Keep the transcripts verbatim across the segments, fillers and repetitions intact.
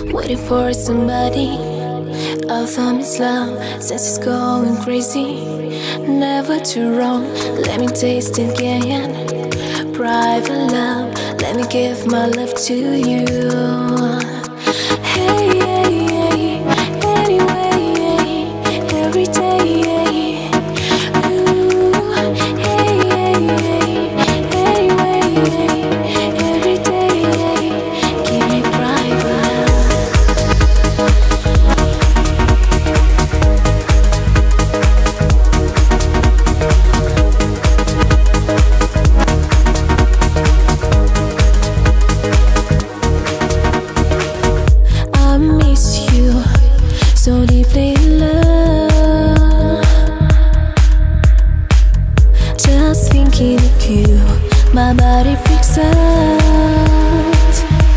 waiting for somebody. I found this love, since it's going crazy. Never too wrong, let me taste it again. Private love, let me give my love to you. Hey, hey, hey, anyway, every day. Ooh, hey, hey, hey, anyway, every day. Give me private love. I miss you so deeply in love. Just thinking of you, my body freaks out.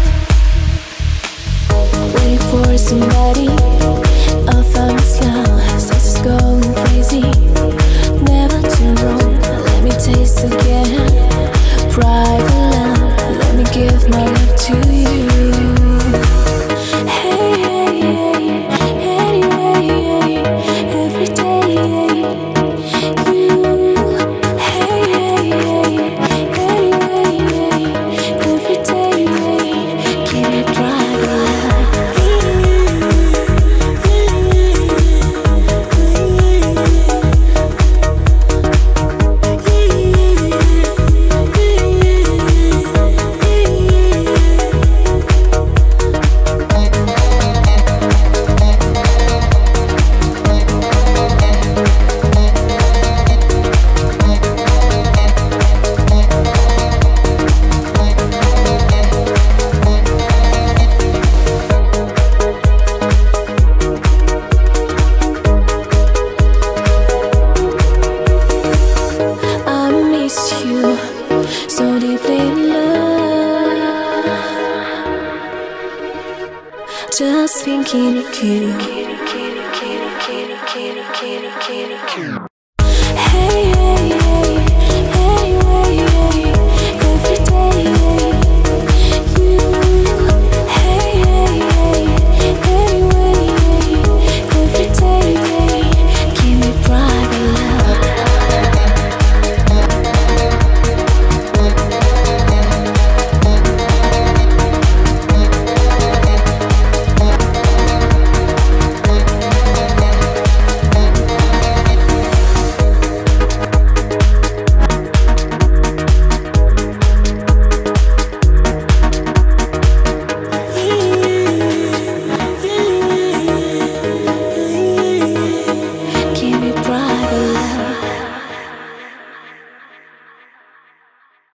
Waiting for somebody, I found this love, since it's going crazy. Never too wrong, let me taste again. Private love, let me give my love to you. Hey, hey, hey, anyway, every day. You, hey, hey, anyway, every day. Give me private love. You so deeply in love, just thinking of you.